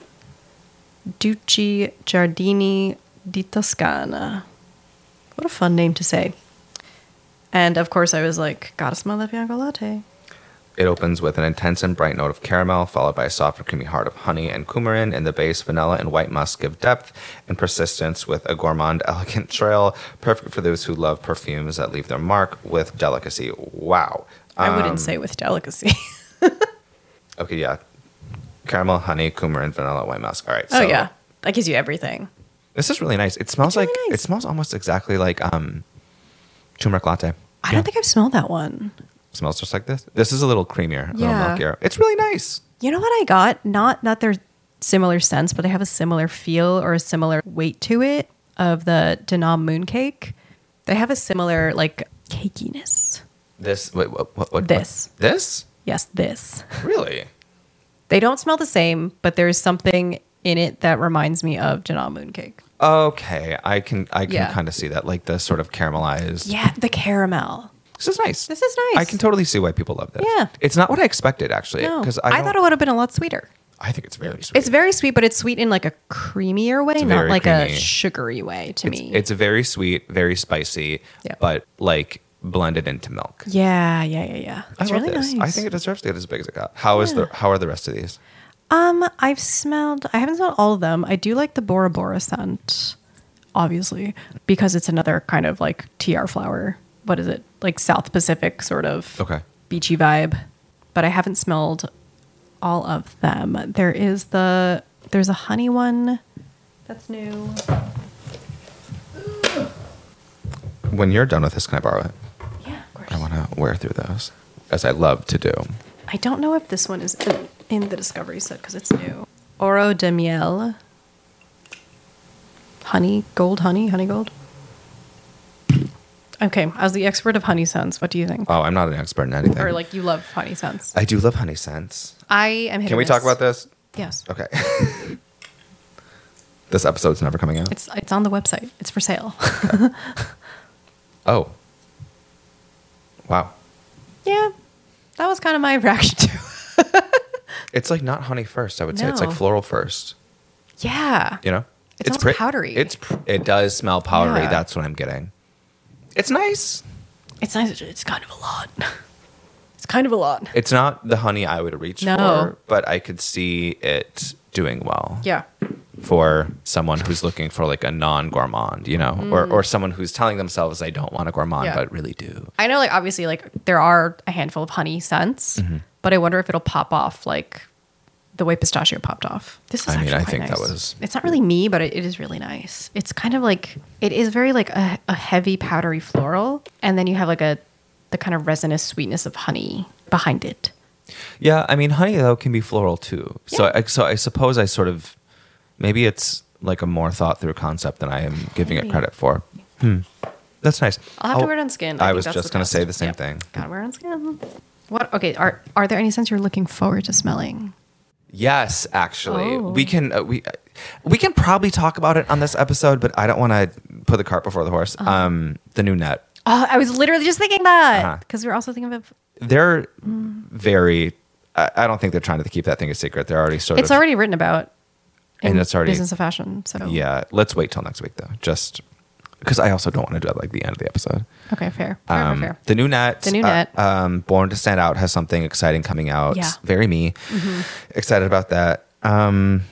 Ducci Giardini di Toscana. What a fun name to say. And of course, I was like, gotta smell that Bianco latte. It opens with an intense and bright note of caramel, followed by a soft and creamy heart of honey and coumarin. In the base, vanilla and white musk give depth and persistence with a gourmand, elegant trail, perfect for those who love perfumes that leave their mark with delicacy. Wow. I Um, wouldn't say with delicacy. Okay, yeah. Caramel, honey, coumarin, vanilla, white musk. All right. Oh, so yeah. That gives you everything. This is really nice. It smells It's really like nice. it smells almost exactly like um, turmeric latte. I don't think I've smelled that one. Smells just like this. This is a little creamier, a little Yeah. milkier. It's really nice. You know what I got? Not that they're similar scents, but they have a similar feel or a similar weight to it of the Danam Mooncake. They have a similar like cakiness. This, wait, what, what, what? This. What? This? Yes, this. Really? They don't smell the same, but there's something in it that reminds me of Janelle Mooncake. Okay, I can I can Yeah. kind of see that, like the sort of caramelized. Yeah, the caramel. This is nice. This is nice. I can totally see why people love this. Yeah. It's not what I expected, actually. No, Because I, I, thought it would have been a lot sweeter. I think it's very sweet. It's very sweet, but it's sweet in like a creamier way, not very like a creamy. sugary way to it's, me. it's a very sweet, very spicy, Yeah. but like blended into milk. yeah, yeah, yeah, yeah. It's I love really this. nice. I think it deserves to get as big as it got. How is the how are the rest of these? Um, I've smelled. I haven't smelled all of them. I do like the Bora Bora scent, obviously, because it's another kind of like T R flower. What is it? Like South Pacific sort of Okay. beachy vibe. But I haven't smelled all of them. There is the there's a honey one that's new. When you're done with this, can I borrow it? Yeah, of course. I want to wear through those, as I love to do. I don't know if this one is in, in the Discovery set because it's new. Oro de Miel. Honey, gold honey, honey gold. Okay, as the expert of honey scents, what do you think? Oh, I'm not an expert in anything. Or like you love honey scents. I do love honey scents. I am hit Can or we talk miss. about this? Yes. Okay. This episode's never coming out. It's it's on the website. It's for sale. Oh. Wow. Yeah. That was kind of my reaction to. It's like not honey first, I would say. It's No. like floral first. Yeah. You know? It's almost pre- powdery. It's pr- it does smell powdery. Yeah. That's what I'm getting. It's nice. It's nice. It's kind of a lot. It's kind of a lot. It's not the honey I would reach No. for, but I could see it doing well Yeah. for someone who's looking for like a non-gourmand, you know, or or someone who's telling themselves I don't want a gourmand, Mm. Yeah. but really do. I know, like, obviously, like, there are a handful of honey scents, Mm-hmm. but I wonder if it'll pop off like the way pistachio popped off. This is I mean, actually I quite think that nice. was- It's not really me, but it, it is really nice. It's kind of like, it is very like a, a heavy powdery floral, and then you have like a, the kind of resinous sweetness of honey behind it. Yeah, I mean, honey though can be floral too. So, Yeah. I, so I suppose I sort of maybe it's like a more thought through concept than I am giving it Maybe. credit for. Hmm, that's nice. I'll have to Oh, wear it on skin. I, think was that's just the gonna best. say the same Yep. thing. Gotta wear it on skin. What? Okay. Are are there any scents you're looking forward to smelling? Yes, actually, Oh. we can uh, we uh, we can probably talk about it on this episode, but I don't want to put the cart before the horse. Uh-huh. Um, the new net. Oh, I was literally just thinking that Uh-huh. because we are also thinking of. They're Mm. very. I, I don't think they're trying to keep that thing a secret. They're already sort It's of. already written about. And in it's already- business of fashion. So Yeah, let's wait till next week though. Just because I also don't want to do it like the end of the episode. Okay, fair. Fair, Um, fair, fair. The new net. The new uh, net. um, Born to Stand Out has something exciting coming out. Yeah. Mm-hmm. Very me. Excited about that. Um,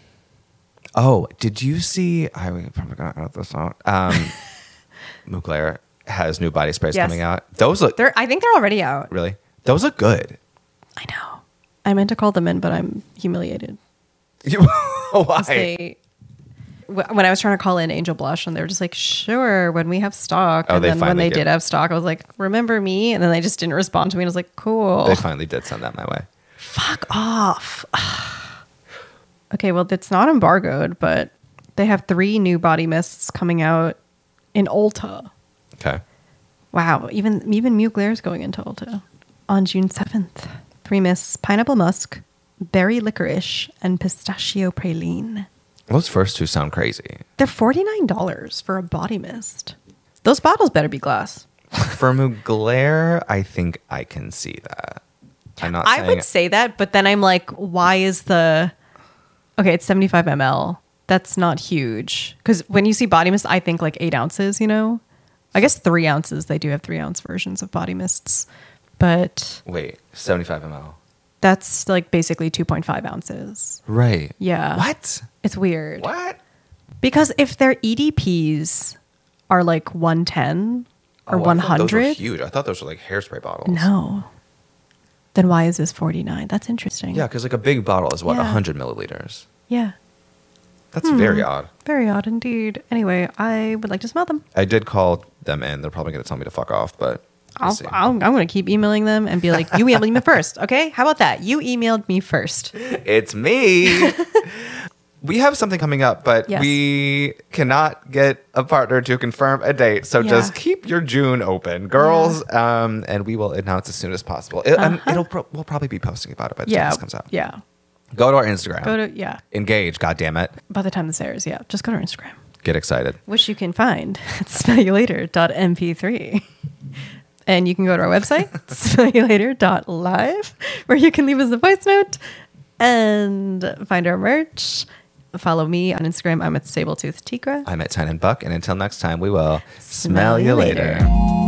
oh, did you see? I probably gonna edit this out. Um, Mugler has new body sprays Yes. coming out. Those look They're. I think they're already out. really. Those look good. I know. I meant to call them in, but I'm humiliated. Why? They, wh- when I was trying to call in Angel Blush, and they were just like, "Sure, when we have stock." Oh, and they then when finally they get- did have stock, I was like, "Remember me?" And then they just didn't respond to me. And I was like, "Cool." They finally did send that my way. Fuck off. Okay, well, it's not embargoed, but they have three new body mists coming out in Ulta. Okay. Wow, even even Mugler is going into Ulta on June seventh. Three mists: pineapple musk, berry licorice, and pistachio praline. Those first two sound crazy. They're forty-nine dollars for a body mist. Those bottles better be glass. For Mugler, I think I can see that. I'm not I saying would say that, but then I'm like, why is the... Okay, it's seventy-five milliliters. That's not huge. Because when you see body mist, I think like eight ounces, you know? I guess three ounces. They do have three ounce versions of body mists. But Wait, seventy-five milliliters. that's like basically two point five ounces. Right. Yeah. What? It's weird. What? Because if their E D Ps are like one ten or Oh, I one thought those were hundred, huge. I thought those were like hairspray bottles. no. Then why is this forty-nine? That's interesting. Yeah, because like a big bottle is what, Yeah. one hundred milliliters. Yeah. That's very odd. Very odd indeed. Anyway, I would like to smell them. I did call them in. They're probably going to tell me to fuck off, but we'll I'll, see. I'll, I'm going to keep emailing them and be like, you emailed me first. Okay. How about that? You emailed me first. It's me. we have something coming up, but Yes. we cannot get a partner to confirm a date. So Yeah. just keep your June open, girls, um, and we will announce as soon as possible. It, and it'll pro- we'll probably be posting about it by the time Uh-huh. Yeah. this comes out. Yeah. Go to our Instagram. Go to, yeah. Engage, goddammit. By the time this airs, yeah. Just go to our Instagram, Get excited. which you can find at smell you later dot m p three. And you can go to our website, smell you later dot live, where you can leave us a voice note and find our merch. Follow me on Instagram. I'm at Sabletooth Tigra. I'm at Tyne and Buck, and until next time, we will Smell you later.